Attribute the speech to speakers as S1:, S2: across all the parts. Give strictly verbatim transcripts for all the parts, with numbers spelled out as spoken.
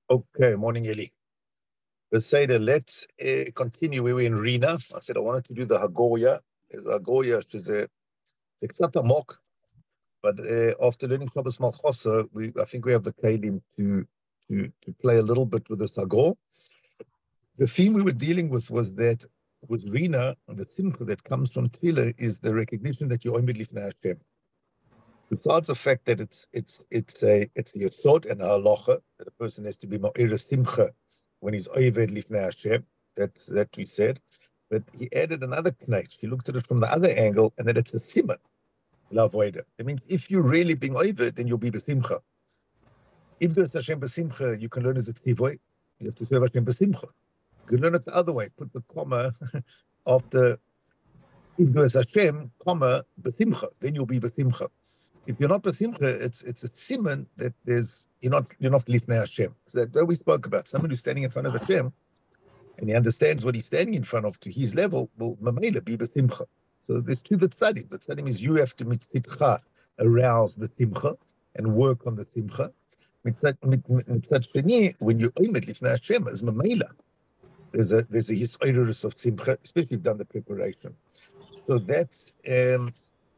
S1: Okay, morning, Eli. Beseda, let's uh, continue. We were in Rina. I said I wanted to do the Hagoya. The Hagoya is a it's not a mock, but uh, after learning Shabbos Malchosa, we I think we have the kalim to to to play a little bit with this Hagor. The theme we were dealing with was that with Rina, the simcha that comes from Tefillah is the recognition that you're Omed Lifnei Hashem. Besides the fact that it's it's it's a it's the yesod and a halacha that a person has to be ma'ir simcha when he's oved lifnei Hashem. That's that we said, but he added another knach. He looked at it from the other angle, and that it's a simon lavoida. That means if you're really being oved, then you'll be besimcha. If there's Hashem besimcha, you can learn as a tzivoy. You have to serve Hashem besimcha. You can learn it the other way. Put the comma after if there's Hashem, comma besimcha, then you'll be besimcha. If you're not besimcha, it's it's a simon that there's you're not you're not lifnei Hashem. So that, that we spoke about. Someone who's standing in front of Hashem and he understands what he's standing in front of to his level will mamela be besimcha. So there's two that tzadim. The tzadim is you have to mitzitcha arouse the simcha and work on the simcha. Mitzat sheni, when you're oimed lifnei Hashem as mamela, there's a there's a hisoirus of simcha, especially if you've done the preparation. So that's um,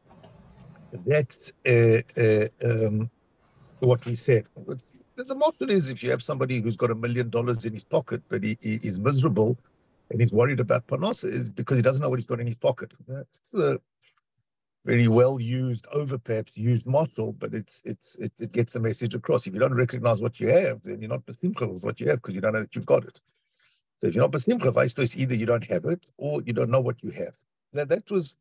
S1: that's uh, uh, um, what we said. The motto is if you have somebody who's got a million dollars in his pocket, but he, he is miserable and he's worried about panos, is because he doesn't know what he's got in his pocket. It's a very well used, over perhaps used motto, but it's it's it, it gets the message across. If you don't recognize what you have, then you're not besimcha with what you have because you don't know that you've got it. So if you're not besimcha, it's either you don't have it or you don't know what you have. Now that was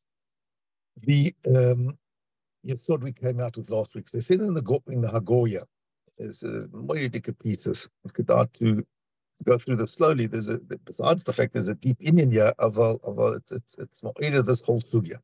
S1: the um, Yesod we came out with last week. So they said in the in the Hagoya, there's a moyedika pieces. To go through this slowly. There's a besides the fact there's a deep Indian here of a of a it's it's it's more this whole sugya.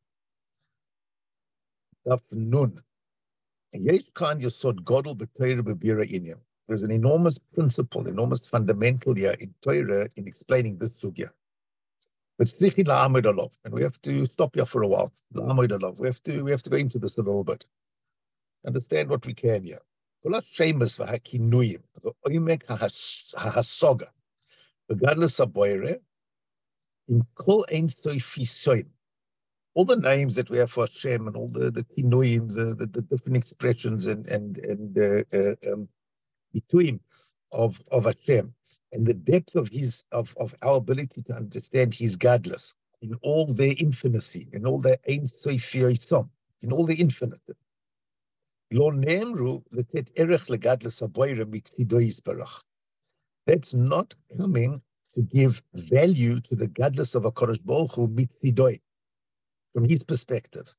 S1: Daf nun. Yesh kan Yesod godel b'Torah b'bira Indian. There's an enormous principle, enormous fundamental here in Torah in explaining this sugya. But strichi la'amid alav, and we have to stop here for a while. La'amid alav. We have to we have to go into this a little bit. Understand what we can here. Kol hashemus v'hakinuyim v'oimek hahasoga v'gadlus haboyre in kol ein soifisoim. All the names that we have for Hashem and all the the kinuyim, the, the the different expressions and and and uh, uh, um, between of of Hashem. And the depth of his of, of our ability to understand his godless in all their infinity, in all their ein soifiyosom, in all the infinite. Lo nemru letet erech legadlus haboyre mitzido yisbarach. That's not coming to give value to the godless of HaKadosh Baruch Hu mitzidoi, from his perspective.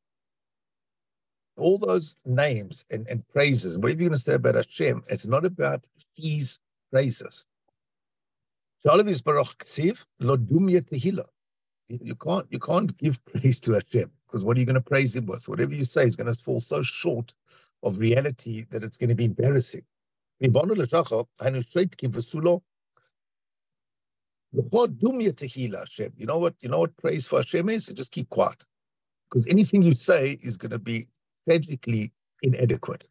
S1: All those names and, and praises, whatever you're going to say about Hashem, it's not about his praises. You can't you can't give praise to Hashem because what are you going to praise him with? Whatever you say is going to fall so short of reality that it's going to be embarrassing. You know what? You know what praise for Hashem is? Just keep quiet, because anything you say is going to be tragically inadequate.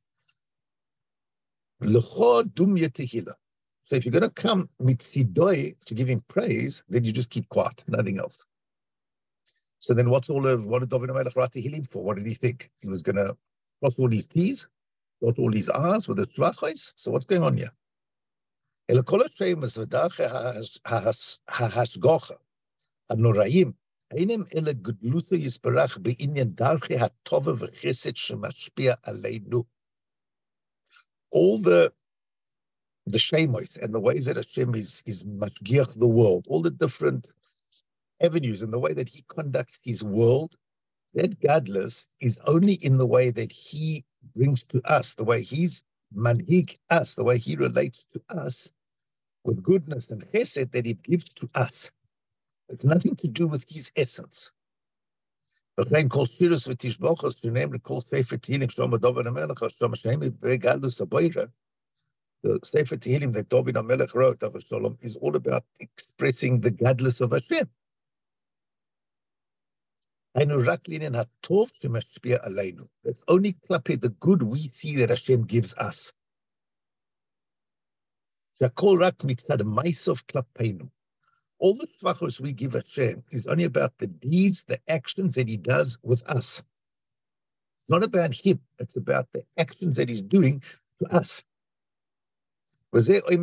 S1: So if you're going to come mitzidoi to give him praise, then you just keep quiet, nothing else. So then what's all of, what did David HaMelech write to him for? What did he think? He was going to cross all his T's, dot all his R's with the Tvachos? So what's going on here? Elokol Hashem v'dache ha'hashgocha ha'noraim einem ele gedluto yisbarach be'inyan darche ha'tova v'chesed shemashpia aleinu. All the the shemos and the ways that Hashem is is mashgiach the world, all the different avenues and the way that he conducts his world, that godless is only in the way that he brings to us, the way he's manhig us, the way he relates to us with goodness and chesed that he gives to us. It's nothing to do with his essence. The Sefer Tehillim that David HaMelech wrote, Avashalom, is all about expressing the godless of Hashem. That's only klape the good we see that Hashem gives us. Shakol rak mitzad ma'asov klapeinu. All the shvachos we give Hashem is only about the deeds, the actions that He does with us. It's not about Him. It's about the actions that He's doing to us. We say that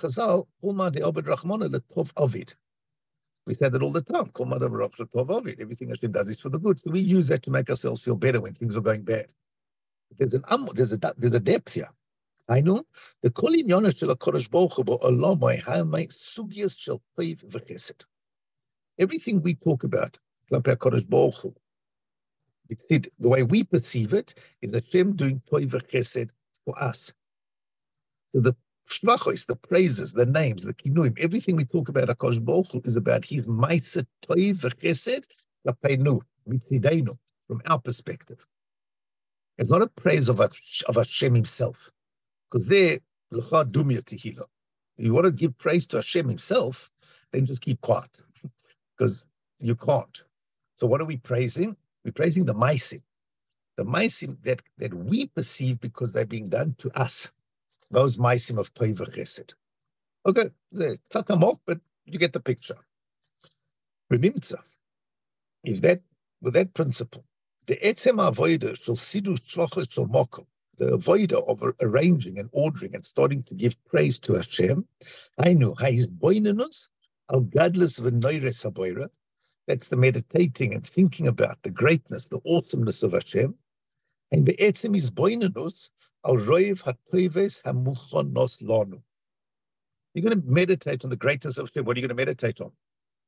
S1: all the time. Everything Hashem does is for the good. So we use that to make ourselves feel better when things are going bad. There's an um, there's a there's a depth here. I know the kol inyan shel HaKadosh Baruch Hu ba'olamai ha'amai sugyas shel toiv v'chesed. Everything we talk about, Klape HaKadosh Baruch Hu, the way we perceive it is Hashem doing toiv v'chesed for us. So the shvachos, the praises, the names, the kinuim, everything we talk about HaKadosh Baruch Hu is about His ma'aseh toiv v'chesed klapeinu, mitzideinu, from our perspective. It's not a praise of, of Hashem Himself. Because there, l'cha dumya tehila. If you want to give praise to Hashem Himself, then just keep quiet, because you can't. So what are we praising? We're praising the ma'asim, the ma'asim that that we perceive because they're being done to us. Those ma'asim of toiv v'chesed. Okay, it's not amok, but you get the picture. Remimtza, if that with that principle, the etzem avoda shall sidu shlochos shel mokom. The avodah of arranging and ordering and starting to give praise to Hashem, I know ha'is boinenus al gadlus v'noires haboira. That's the meditating and thinking about the greatness, the awesomeness of Hashem. And be'etzem is boinenus al roiv ha'toives ha'muchonos lanu. You're going to meditate on the greatness of Hashem. What are you going to meditate on?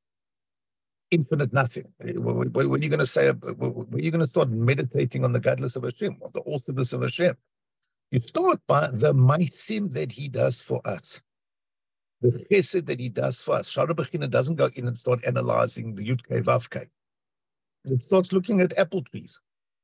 S1: Infinite nothing. When are you going to say? When are you going to start meditating on the godless of Hashem, on the awesomeness of Hashem? You start by the ma'asim that He does for us, the chesed that He does for us. Shara Bechina doesn't go in and start analyzing the Yud Kei Vav Kei. It starts looking at apple trees.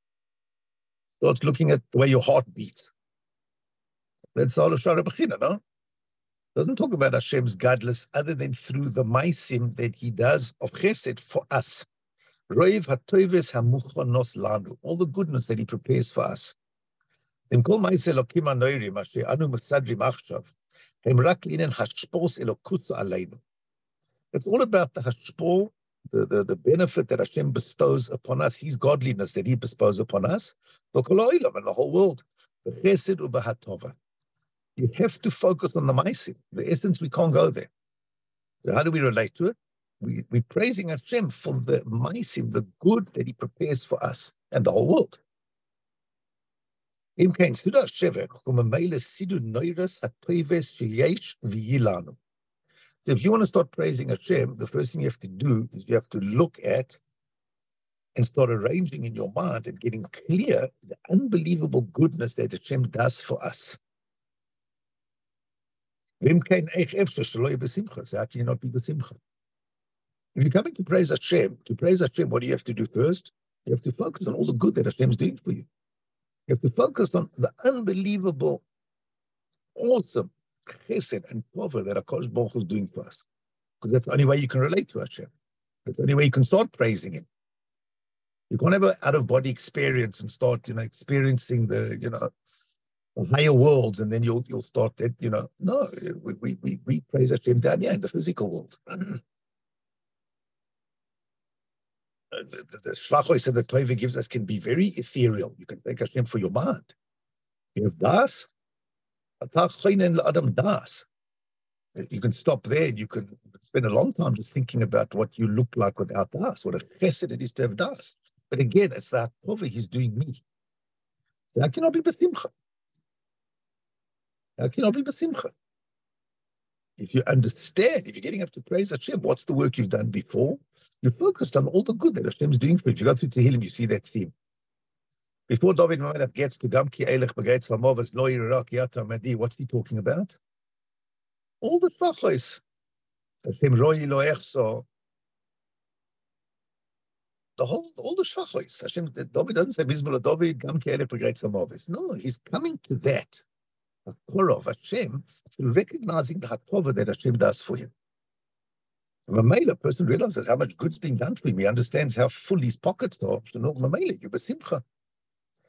S1: It starts looking at the way your heart beats. That's all of Shara Bechina, no? Doesn't talk about Hashem's godless other than through the ma'asim that He does of chesed for us. Roiv ha'toives ha'muchonos lanu, all the goodness that He prepares for us. Dem kol ma'aseh Elokim ha'noirim asher anu mesadrim achshav, hem rak linen hashpos elokuso aleinu. It's all about the hashpor, the, the, the benefit that Hashem bestows upon us, His godliness that He bestows upon us, the kol ha'olam, and the whole world, the chesed u'b'hatova. You have to focus on the ma'asim. The essence, we can't go there. So how do we relate to it? We, we're praising Hashem for the ma'asim, the good that He prepares for us and the whole world. So if you want to start praising Hashem, the first thing you have to do is you have to look at and start arranging in your mind and getting clear the unbelievable goodness that Hashem does for us. So how can you not be b'simcha? If you're coming to praise Hashem, to praise Hashem, what do you have to do first? You have to focus on all the good that Hashem is doing for you. You have to focus on the unbelievable, awesome chesed and tova that HaKadosh Baruch Hu is doing for us. Because that's the only way you can relate to Hashem. That's the only way you can start praising Him. You can't have an out-of-body experience and start, you know, experiencing the, you know, higher worlds, and then you'll you'll start that, you know, no, we we we praise Hashem down here in the physical world. the the, the shvachos that the Torah gives us can be very ethereal. You can thank Hashem for your mind. You have das, adam das. You can stop there and you can spend a long time just thinking about what you look like without das, what a chesed it is to have das. But again, it's that Torah He's doing me. So I cannot be b'simcha. How can I be b'simcha? If you understand, if you're getting up to praise Hashem, what's the work you've done before? You're focused on all the good that Hashem is doing for you. If you go through Tehillim, you see that theme. Before David Melech gets to Gam ki elech b'geitz hamovas lo yirak yata madi, what's he talking about? All the shvachos. Hashem roi lo echso. The whole, all the shvachos. Hashem, David doesn't say Mizmor David Gam ki elech b'geitz hamovas. No, he's coming to that. Torah of Hashem through recognizing the hatova that Hashem does for him. Mamela, a person realizes how much good's being done for him. He understands how full his pockets are. So no, Mamela, you besimcha.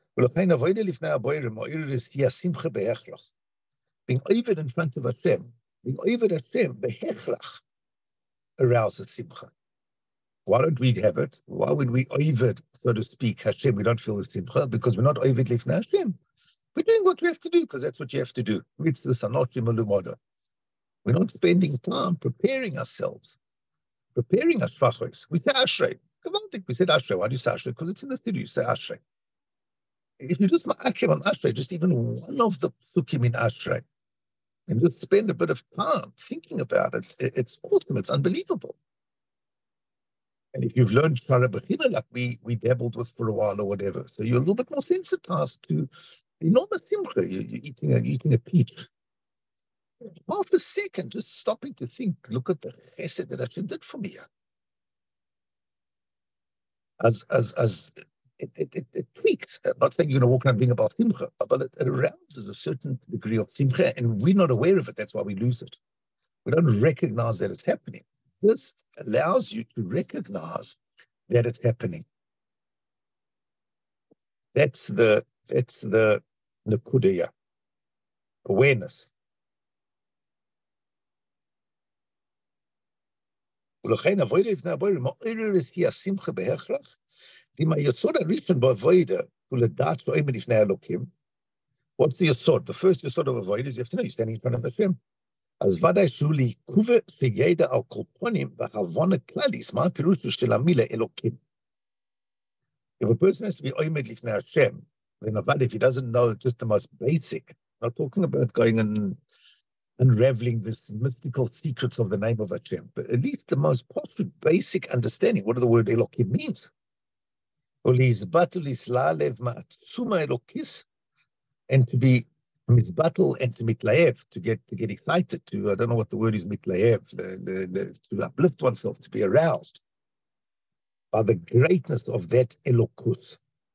S1: Being over in front of Hashem Being Oived Hashem, behechrach, arouses simcha. Why don't we have it? Why would we Oived, so to speak, Hashem? We don't feel the simcha because we're not Oived lifnei Hashem. We're doing what we have to do because that's what you have to do. It's the sanochim alumoda. We're not spending time preparing ourselves, preparing our shvachos. We say Ashrei. Gavaldik, we said Ashrei. Why do you say Ashrei? Because it's in the studio. You say Ashrei. If you just ma'akev on Ashrei, just even one of the psukim in Ashrei, and just spend a bit of time thinking about it, it's awesome. It's unbelievable. And if you've learned Shara Bechina, like we, we dabbled with for a while or whatever, so you're a little bit more sensitized to enormous simcha. You're, you're, eating a, you're eating a peach. Half a second, just stopping to think, look at the chesed that Hashem did for me. As, as, as it, it, it, it tweaks. I'm not saying you're going to walk around being about simcha, but it, it arouses a certain degree of simcha, and we're not aware of it. That's why we lose it. We don't recognize that it's happening. This allows you to recognize that it's happening. That's the that's the Nakudeya, awareness. What's the yesod? The first yesod of avoid is you have to know you're standing in front of Hashem. As vaday shuli kuve sheyeda al kolponim v'havona klalis ma pirushu shel hamila elokim. If a person has to be oimed lifnei Hashem, then avad if he doesn't know just the most basic, not talking about going and unraveling this mystical secrets of the name of Hashem, but at least the most postulate basic understanding what the word elokim means. And to be mizbatel and to mitlaev, to get to get excited, to I don't know what the word is, mitlaev, to uplift oneself, to be aroused by the greatness of that elokus.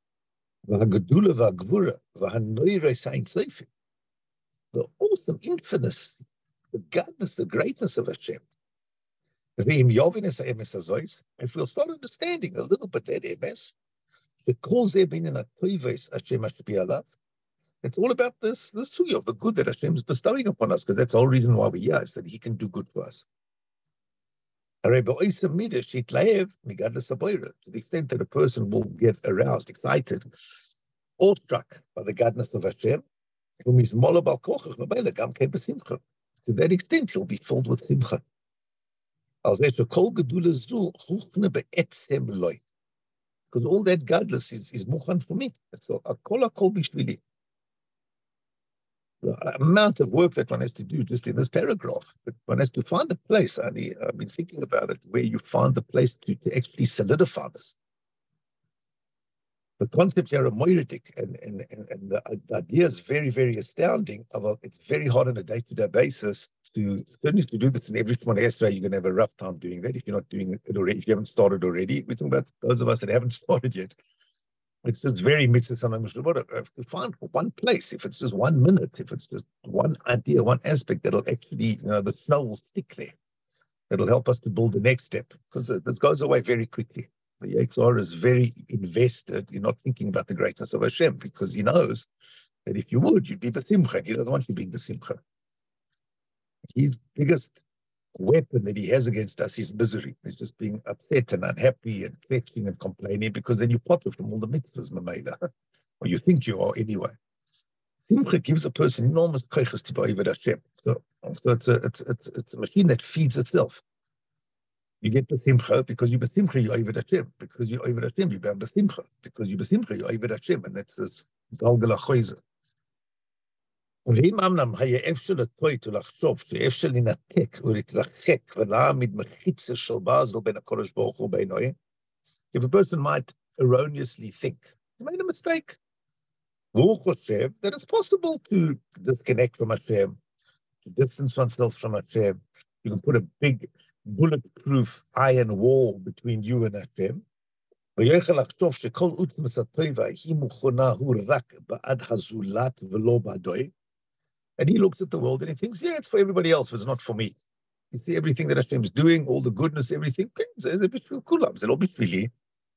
S1: The awesome infiniteness, the godness, the greatness of Hashem. If we'll start understanding a little bit that emes, it's all about this, this suya of the good that Hashem is bestowing upon us, because that's the whole reason why we're here, is that He can do good for us. To the extent that a person will get aroused, excited, awestruck by the godness of Hashem, to that extent he'll be filled with simcha. Because all that godless is, is mukhan for me. It's a kol kol bishvili. The amount of work that one has to do just in this paragraph, but one has to find a place. I mean, I've been thinking about it, where you find the place to, to actually solidify this. The concept here of moiridik, and, and, and, and the, the idea is very, very astounding. Although it's very hard on a day-to-day basis to, certainly to do this in every Shemona Esrei, you're going to have a rough time doing that if you're not doing it already, if you haven't started already. We're talking about those of us that haven't started yet. It's just very mitzvah to find one place, if it's just one minute, if it's just one idea, one aspect that'll actually, you know, the snow will stick there. That'll help us to build the next step, because this goes away very quickly. The Yetzer Hara is very invested in not thinking about the greatness of Hashem, because he knows that if you would, you'd be besimcha, and he doesn't want you being besimcha. His biggest weapon that he has against us is misery. He's just being upset and unhappy and fetching and complaining, because then you potter from all the mitzvahs, mamela, or you think you are anyway. Simcha gives a person enormous koiches to be over Hashem. So, so it's, a, it's, it's, it's a machine that feeds itself. You get besimcha because you besimcha, you over Hashem. Because you over Hashem, you bear besimcha. Because you besimcha, you over Hashem. And that's this galgal hachoizer. ואם אמנם היה אפשר לטעות ולחשוב שאפשר לנתק ולהתרחק ולהעמיד מחיצה של באזל בין הקדוש ברוך הוא ובינוי, if a person might erroneously think, he made a mistake, והוא חושב that it's possible to disconnect from Hashem, to distance oneself from Hashem. You can put a big bulletproof iron wall between you and Hashem. ויכול לחשוב שכל עוצמת הטבע היא מוכנה הוא רק בעד הזולת ולא בעדוי. And he looks at the world and he thinks, yeah, it's for everybody else, but it's not for me. You see everything that Hashem is doing, all the goodness, everything. There's a bit of kulam, there's a bit really.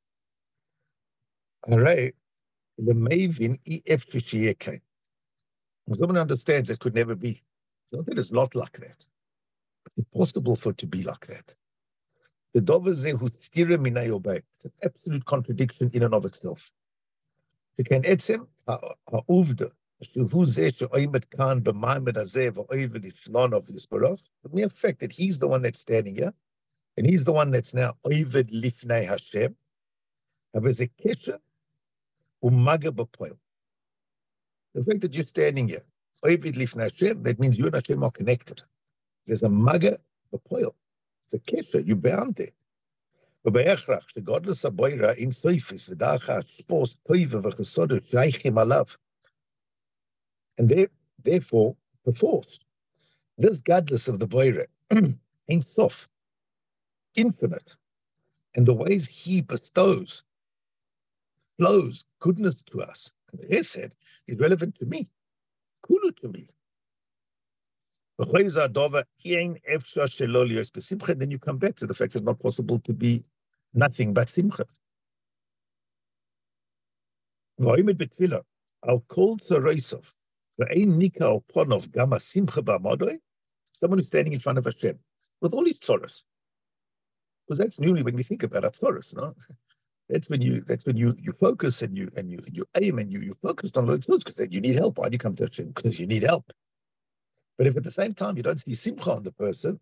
S1: All right. The Mavin E F Kishiyeke. Someone understands it could never be. It's not that it's not like that. impossible for it to be like that. The dover zehu stira minay obey. It's an absolute contradiction in and of itself. The mere fact that he's the one that's standing here, and he's the one that's now oived lifnei Hashem, has a kesher umaga b'poil. The fact that you're standing here, oived lifnei Hashem, that means you and Hashem are connected. There's a maga b'poil. It's a kesher. You're bound there. And there, therefore, perforce, this godless of the boira ain't soft, infinite, and the ways he bestows, flows goodness to us. And the said is relevant to me, kulu to me. Then you come back to the fact that it's not possible to be nothing but simcha. Someone who's standing in front of Hashem with all his tzoros, because that's newly when we think about our tzoros, no? That's when you that's when you you focus and you and you you aim and you you focused on those tzoros because you need help. Why do you come to Hashem? Because you need help. But if at the same time you don't see simcha on the person,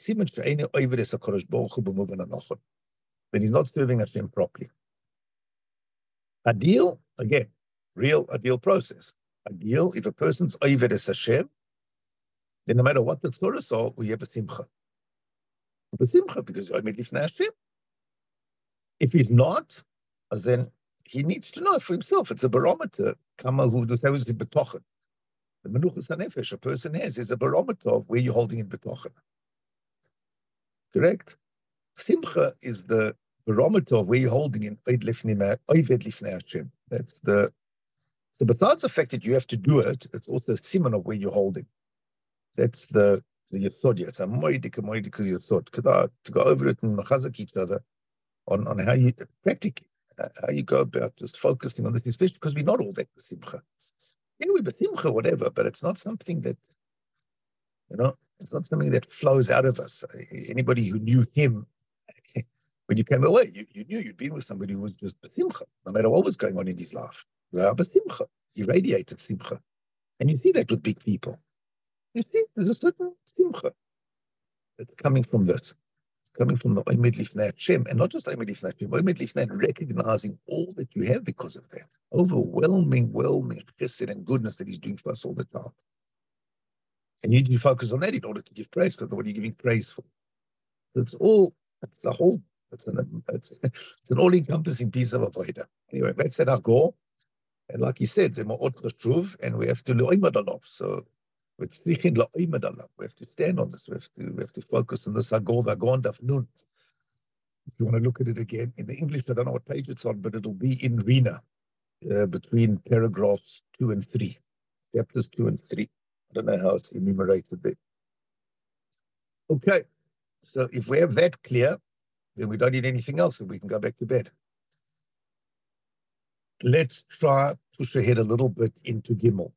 S1: then he's not serving Hashem properly. Ideal, again, real ideal process. Ideal, if a person's oived is Hashem, then no matter what the tzoros are, we have a simcha. A simcha because oived lifnei Hashem. If he's not, then he needs to know for himself. It's a barometer. Kama hu does betochen. The menuchas hanefesh a person has is a barometer of where you're holding in betochen. Correct? Simcha is the barometer of where you're holding in oived lifnei Hashem. That's the so besides the fact that you have to do it, it's also a simon of where you're holding. That's the the yesod. It's a moedik a moedik yesod. To go over it and machazak each other on, on how you practically how you go about just focusing on this, especially because we're not all that simcha. Yeah, we besimcha, whatever, but it's not something that, you know, it's not something that flows out of us. Anybody who knew him, when you came away, you, you knew you'd been with somebody who was just besimcha, no matter what was going on in his life. Well, besimcha, he radiated simcha. And you see that with big people. You see, there's a certain simcha that's coming from this. It's coming from the oived lifnei Hashem, and not just oived lifnei Hashem, oived lifnei, recognizing all that you have because of that. Overwhelming, overwhelming chesed and goodness that he's doing for us all the time. And you need to focus on that in order to give praise, because what are you giving praise for? So it's all, it's a whole, it's an, it's, it's an all-encompassing piece of avodah. Anyway, that's at our goal. And like he said, and we have to le'oimad alav. So it's we have to stand on this. We have to we have to focus on this agor, the agor daf nun. If you want to look at it again in the English, I don't know what page it's on, but it'll be in Rina, uh, between paragraphs two and three, chapters two and three. I don't know how it's enumerated there. Okay, so if we have that clear, then we don't need anything else, and we can go back to bed. Let's try to push ahead a little bit into Gimel.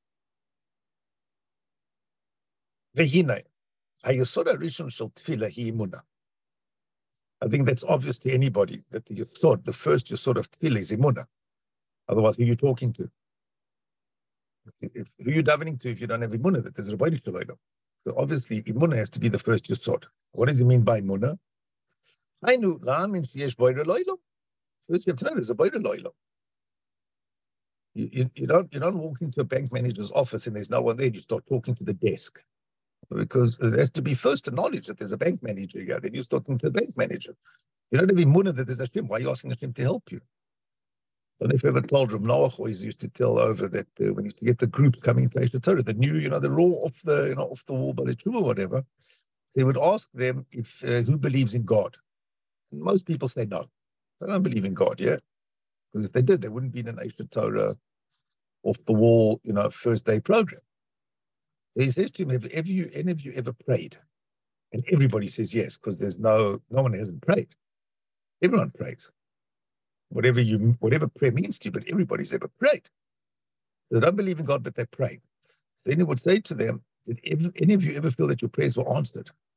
S1: Vehine, hayesod harishon shel tefillah hi emunah. I think that's obvious to anybody that the yesod, the first yesod of tefillah is emunah. Otherwise, who are you talking to? If, who are you davening to if you don't have emunah? That there's Rebbeinu Shalom. So obviously, emunah has to be the first yesod. What does he mean by emunah? Hainu la'amin sheyesh boira lo'ilom. First, you have to know there's a boira lo'ilom. You, you, you don't you don't walk into a bank manager's office and there's no one there. You start talking to the desk. Because it has to be first to knowledge that there's a bank manager here. Then you're talking to the bank manager. You don't have emunah that there's Hashem. Why are you asking Hashem to help you? I don't know if you ever told Rav Noach always used to tell over that uh, when you used to get the groups coming to Eish Torah, the new, you know, they're all off the, you know, off the wall, but it's true or whatever. They would ask them if uh, who believes in God. And most people say no. They don't believe in God, yeah? Because if they did, they wouldn't be in an Eish Torah off the wall, you know, first day program. He says to him, have ever you, any of you ever prayed? And everybody says yes, because there's no, no one hasn't prayed. Everyone prays. Whatever you, whatever prayer means to you, but everybody's ever prayed. They don't believe in God, but they pray. So then he would say to them, did ever, any of you ever feel that your prayers were answered?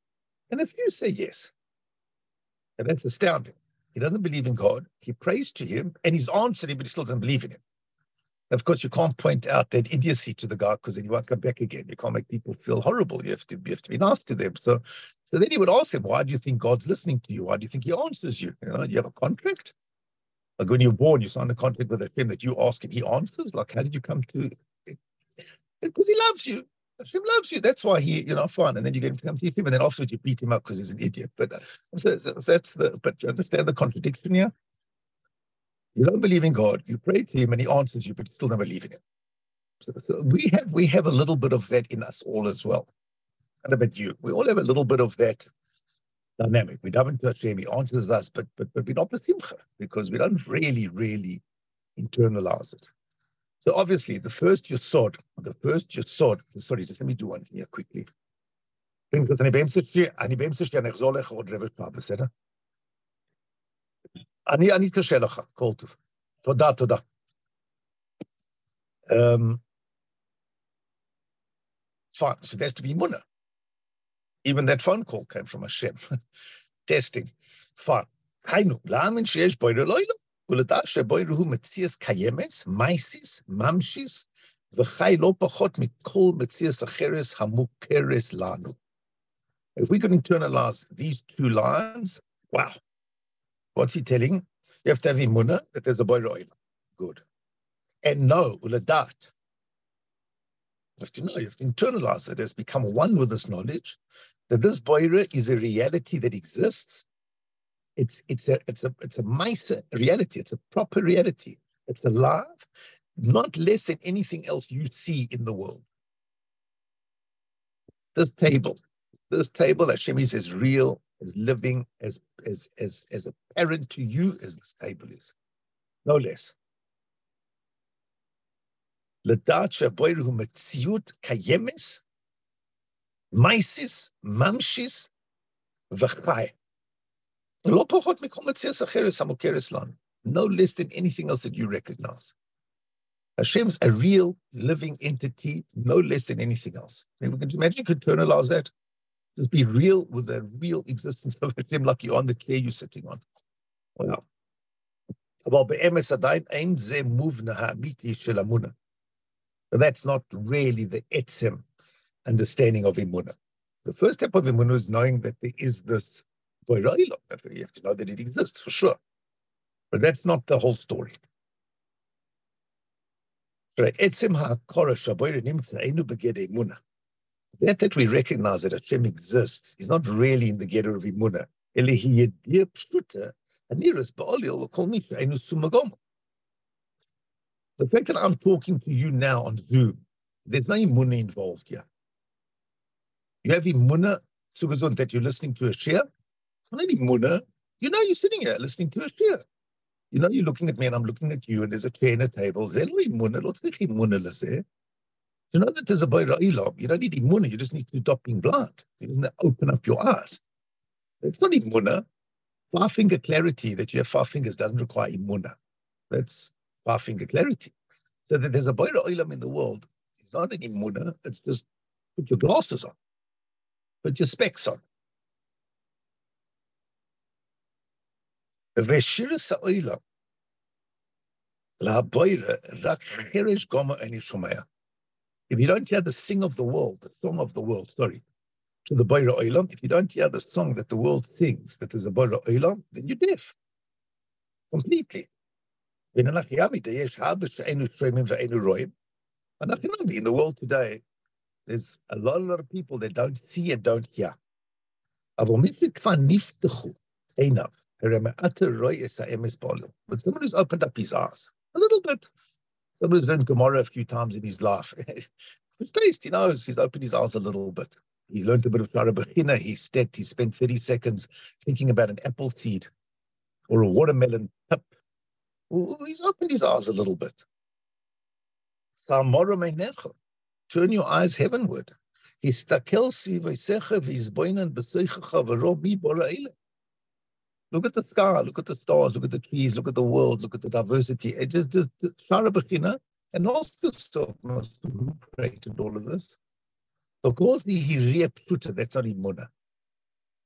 S1: And if you say yes, and that's astounding. He doesn't believe in God. He prays to him, and he's answered him, but he still doesn't believe in him. Of course, you can't point out that idiocy to the guy because then you won't come back again. You can't make people feel horrible. You have to, you have to be nice to them. So, so then he would ask him, why do you think God's listening to you? Why do you think he answers you? You know, you have a contract? Like when you're born, you sign a contract with Hashem that you ask and he answers? Like, how did you come to it? Because he loves you. Hashem loves you. That's why he, you know, fine. And then you get him to come to him, and then afterwards you beat him up because he's an idiot. But uh, so, so that's the, but you understand the contradiction here? You don't believe in God, you pray to him and he answers you, but you still don't believe in him. So, so we have we have a little bit of that in us all as well. And about you. We all have a little bit of that dynamic. We daven to Hashem, he answers us, but but but we're not besimcha because we don't really, really internalize it. So obviously the first yesod, the first yesod, sorry, just let me do one thing here quickly. Because אני באמצע שאני אחזור לך עוד רבע שעה, בסדר? אני, אני אתקשר לך, כל טוב. תודה, תודה. Um, fine, so there's to be munah. Even that phone call came from Hashem. Testing. Fine. היינו, להאמין שיש בורא לעולם, ולדעת שבורא הוא מציאות קיימת, מייסיס, ממשיס, וחי לא פחות מכל מציאות אחרת המוכרת לנו. If we could internalize these two lines, wow. What's he telling? You have to have imunah that there's a Borei Olam. Good. And know, uladat. You have to know, you have to internalize it, it has become one with this knowledge, that this Borei is a reality that exists. It's it's a it's a it's a maisa reality, it's a proper reality. It's alive, not less than anything else you see in the world. This table, this table, Hashem is as real, as living, as as as as apparent to you as this table is, no less. L'dat she'boiru metziut kayemes, maisis, mamshis, v'chai. Lo pachot mikol metzias acheres hamukeres lanu. No less than anything else that you recognize. Hashem's a real living entity, no less than anything else. And we can imagine you could internalize that. Just be real with the real existence of Hashem, like you're on the chair you're sitting on. Wow. But that's not really the etzem understanding of Emunah. The first step of Emunah is knowing that there is this Borei Olam. You have to know that it exists for sure. But that's not the whole story. That that we recognize that Hashem exists is not really in the Geder of Emunah. The fact that I'm talking to you now on Zoom, there's no Emunah involved here. You have Emunah, zugezund, that you're listening to a shir. Not Emunah. You know you're sitting here listening to a shir. You know you're looking at me and I'm looking at you and there's a chair and a table. There's no Emunah. What's nicht Emunah, lase? You know that there's a Borei Olam. You don't need Emunah. You just need to stop being blind. You just need to open up your eyes. It's not Emunah. Five-finger clarity that you have five fingers doesn't require Emunah. That's five-finger clarity. So that there's a Borei Olam in the world. It's not an Emunah. It's just put your glasses on. Put your specs on. V'shiras ha'olam la'haboire rak cheresh gomer ani shomea. If you don't hear the sing of the world, the song of the world, sorry, to the Borei Olam, if you don't hear the song that the world sings, that there's a Borei Olam, then you're deaf. Completely. In the world today, there's a lot, a lot of people that don't see and don't hear. But someone who's opened up his eyes a little bit, someone who's learned Gemara a few times in his life, his taste, he knows, he's opened his eyes a little bit. He's learned a bit of Shara Bechina, he stepped, he spent thirty seconds thinking about an apple seed or a watermelon pip. Well, he's opened his eyes a little bit. Turn your eyes heavenward. Look at the sky, look at the stars, look at the trees, look at the world, look at the diversity. It just, just Shara Bechina, and ask yourself, who created all of this? Because the Hiriyah Pshuta, that's not Emunah.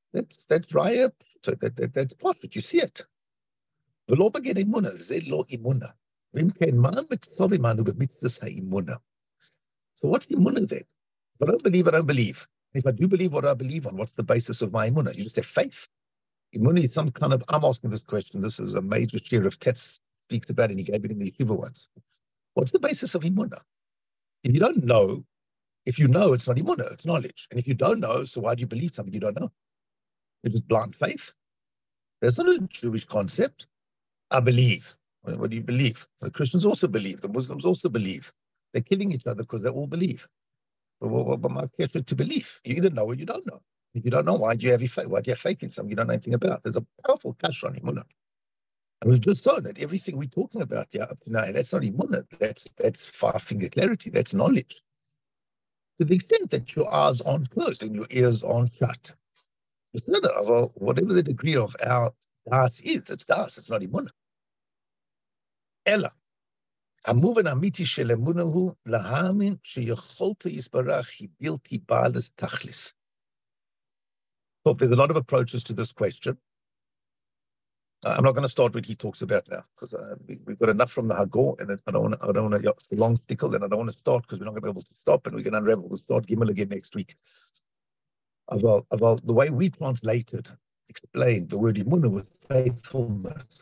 S1: That's that's raya. That, that, that's part, but you see it. ולא בגן אמונה, זה לא אמונה. ואם כן, מה המצווה עמנו במצוות האמונה? So what's emuna then? If I don't believe, I don't believe. If I do believe what I believe on, what's the basis of my emuna? You just have faith. Emuna is some kind of, I'm asking this question, this is a major share of Tetz speaks about it, and he gave it in the yeshiva once. What's the basis of emuna? If you don't know, if you know, it's not emuna, it's knowledge. And if you don't know, so why do you believe something you don't know? It's just blind faith. That's not a Jewish concept. I believe. What do you believe? The Christians also believe. The Muslims also believe. They're killing each other because they all believe. But what about my question to believe? You either know or you don't know. If you don't know, why do you have your faith? Why do you have faith in something you don't know anything about? There's a powerful kasha on Imunah. And we've just shown that everything we're talking about here up to now, that's not Imunah. That's that's five-finger clarity. That's knowledge. To the extent that your eyes aren't closed and your ears aren't shut. Well, whatever the degree of our das is, it's das. It's not Imunah. Ella. המובן האמיתי של אמונה הוא להאמין שיכולתו יתברך היא בלתי בעלת תכלית. So there's a lot of approaches to this question. Uh, I'm not going to start what he talks about now because uh, we, we've got enough from the Hagor, and I don't want to. I don't want to. It's a long tickle, and I don't want to start because we're not going to be able to stop, and we can unravel. We'll start Gimel again next week. About, about the way we translated, explained the word Emunah with faithfulness.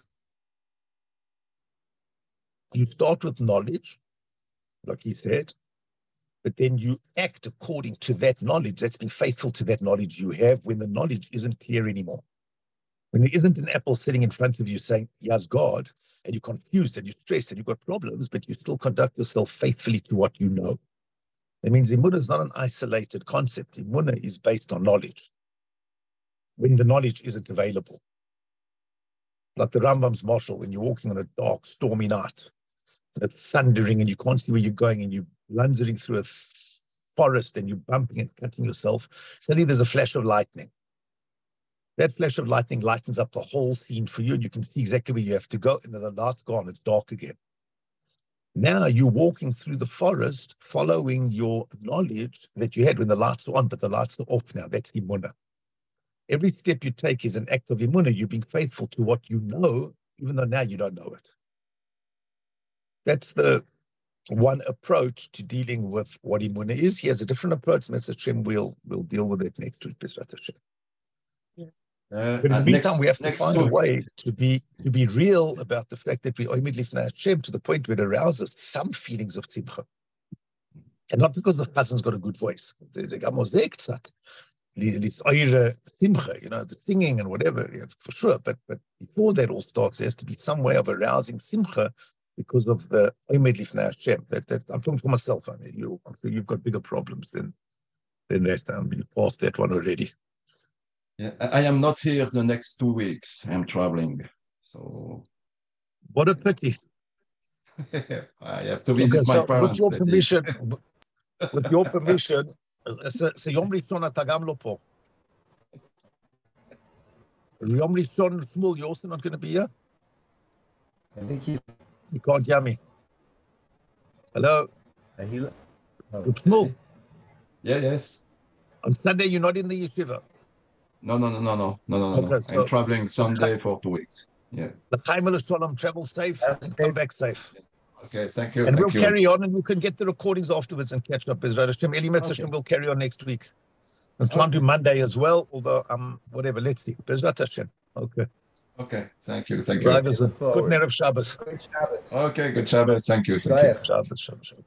S1: You start with knowledge, like he said, but then you act according to that knowledge. That's being faithful to that knowledge you have when the knowledge isn't clear anymore. When there isn't an apple sitting in front of you saying, yes, God, and you're confused and you're stressed and you've got problems, but you still conduct yourself faithfully to what you know. That means Emunah is not an isolated concept. Emunah is based on knowledge when the knowledge isn't available. Like the Rambam's marshal, when you're walking on a dark, stormy night, and it's thundering and you can't see where you're going and you're lunging through a forest and you're bumping and cutting yourself, suddenly there's a flash of lightning. That flash of lightning lightens up the whole scene for you and you can see exactly where you have to go, and then the light's gone, it's dark again. Now you're walking through the forest following your knowledge that you had when the lights were on, but the lights are off now. That's Emunah. Every step you take is an act of Emunah. You're being faithful to what you know, even though now you don't know it. That's the one approach to dealing with what Emunah is. He has a different approach. Mister Hashem, we'll, we'll deal with it next week, Bezrat Hashem.
S2: Yeah.
S1: Uh, but in the meantime, next, we have to find week. a way to be to be real about the fact that we oimid lifnei Hashem to the point where it arouses some feelings of tzimcha. And not because the Chazan's got a good voice. There's a gamozek tzat. It's oire simcha, you know, the singing and whatever, yeah, for sure. But but before that all starts, there has to be some way of arousing simcha because of the oimid lifnei Hashem. That, that I'm talking for myself. I mean, you, I'm sure you've got bigger problems than than that. Um, you passed that one already.
S2: Yeah, I am not here the next two weeks. I'm traveling, so.
S1: What a pity.
S2: I have to visit okay, so my parents.
S1: With your permission, with your permission, so Yom Rishon אתה גם לא פה. Yom Rishon, Shmuel, you're also not going to be here?
S3: I think he...
S1: You can't hear me. Hello?
S3: And he...
S1: Oh. Shmuel?
S2: Yeah, yes.
S1: On Sunday, you're not in the yeshiva?
S2: No, no, no, no, no, no, no, no.
S1: Okay, so
S2: I'm traveling Sunday for two weeks. Yeah.
S1: L'chaim Shalom, travel safe and come back safe.
S2: Okay, thank you.
S1: And
S2: thank
S1: we'll
S2: you.
S1: carry on, and you can get the recordings afterwards and catch up. Bezrat Hashem, Eli Metz Hashem will carry on next week. I'm trying okay. to do Monday as well, although um whatever. Let's see. Bezrat Hashem. Okay.
S2: Okay. Thank you. Thank you.
S1: Good Erev Shabbos.
S3: Good Shabbos.
S2: Okay. Good Shabbos. Thank you. Thank you.
S1: Shabbos. Shabbos.